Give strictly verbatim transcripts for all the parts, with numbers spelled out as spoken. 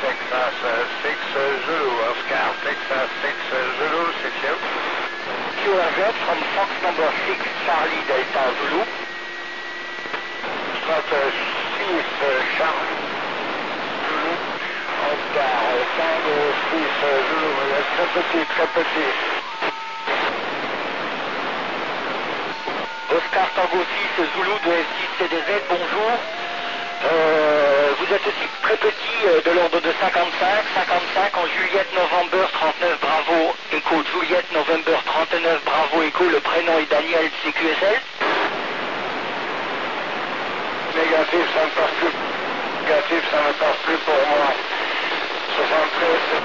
Texas uh, six uh, Zulu, Oscar, Texas six uh, Zulu, six you. Q R Z from Fox number six, Charlie Delta Zulu. Strat uh, six uh, Charlie Zulu, Oscar uh, Tango six uh, Zulu, uh, très petit, très petit. Oscar Tango six Zulu de F six C D Z, bonjour. Euh, vous êtes aussi très petit, euh, de l'ordre de cinquante-cinq, cinquante-cinq en Juliette November trente-neuf Bravo Echo, Juliette November trente-neuf Bravo Echo, le prénom est Daniel C Q S L. Négatif, ça ne passe plus. Négatif, ça ne passe plus pour moi. soixante-treize.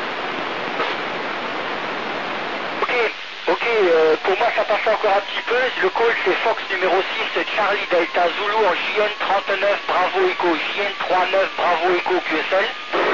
Ok, ok, euh, pour moi ça passe encore un petit peu. Le call c'est Fox numéro six, Charlie Delta Zulu en J N trente-neuf Bravo Echo, J N trente-neuf Bravo Echo Q S L.